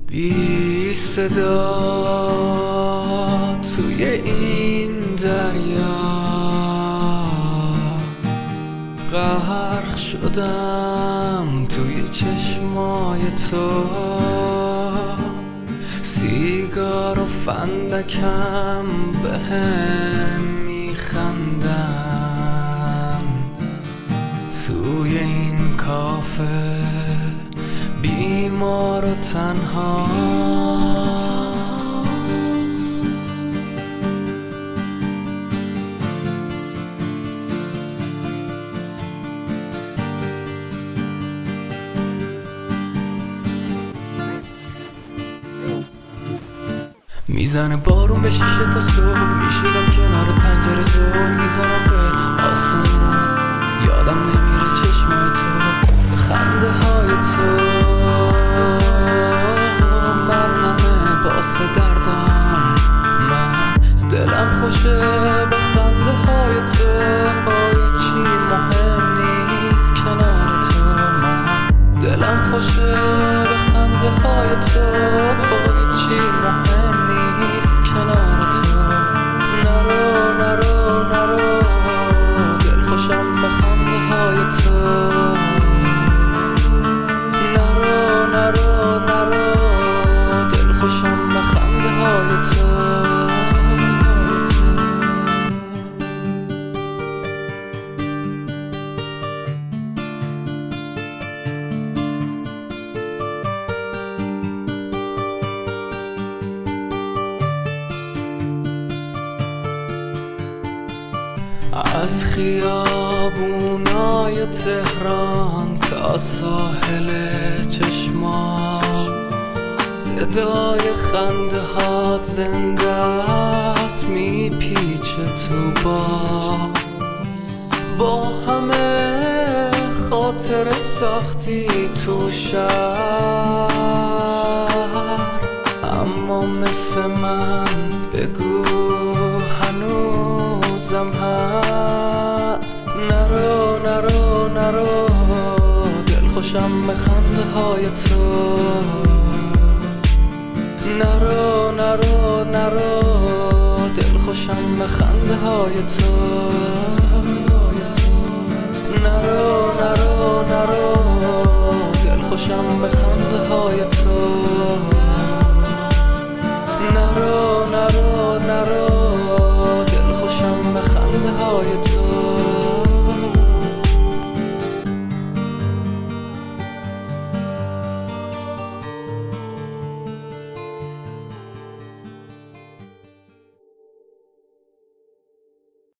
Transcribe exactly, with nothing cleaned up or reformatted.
بی صدا توی این دریا غرق شدم توی چشمای تو، سیگار و فندکم بهم میخندن توی این کافه بیمار و تنها. میزنه بارون به شیشه تا صبح، میشینم کنار پنجره زور میزنم به آسمون، یادم نمیره چشمای تو، خنده های تو مرهمه باسه دردم. من دلم خوشه به خنده های تو، هیچی مهم نیست کنار تو. من دلم خوشه به خنده های تو، هیچی مهم نیست کنار تو. نرو نرو نرو دل خوشم به خنده های تو. نرو نرو نرو دل خوشم به خنده های تو. از خیابونای تهران تا ساحل چشمام، صدای خنده هات زنده است میپیچه تو باز. با همه خاطر ساختی تو شهر، اما مثل من بگو هنوزم هست. نرو نرو نرو دل خوشم به خنده های تو. نرو نرو نرو دل خوشم به خنده های تو. نرو نرو نرو دل خوشم به خنده های تو. نرو نرو نرو